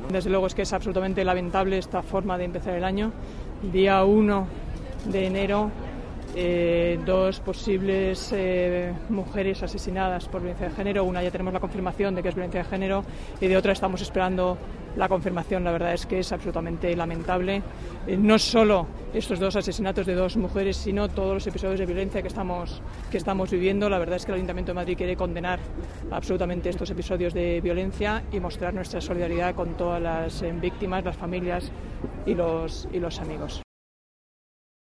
Desde luego es que es absolutamente lamentable esta forma de empezar el año. Día 1 de enero, dos posibles mujeres asesinadas por violencia de género. Una ya tenemos la confirmación de que es violencia de género y de otra estamos esperando la confirmación. La verdad es que es absolutamente lamentable. No solo estos dos asesinatos de dos mujeres, sino todos los episodios de violencia que estamos viviendo. La verdad es que el Ayuntamiento de Madrid quiere condenar absolutamente estos episodios de violencia y mostrar nuestra solidaridad con todas las víctimas, las familias y los amigos.